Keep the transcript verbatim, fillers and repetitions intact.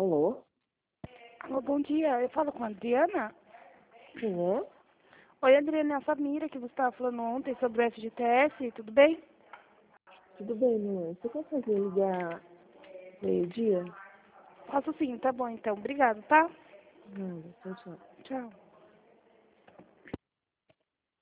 Alô? Alô, bom dia. Eu falo com a Adriana? Quem é? Oi, Adriana, é a Samira que você estava falando ontem sobre o F G T S, tudo bem? Tudo bem, mãe? Você consegue ligar meio-dia? Faço sim, tá bom então. Obrigada, tá? Nada, tchau, tchau. Tchau.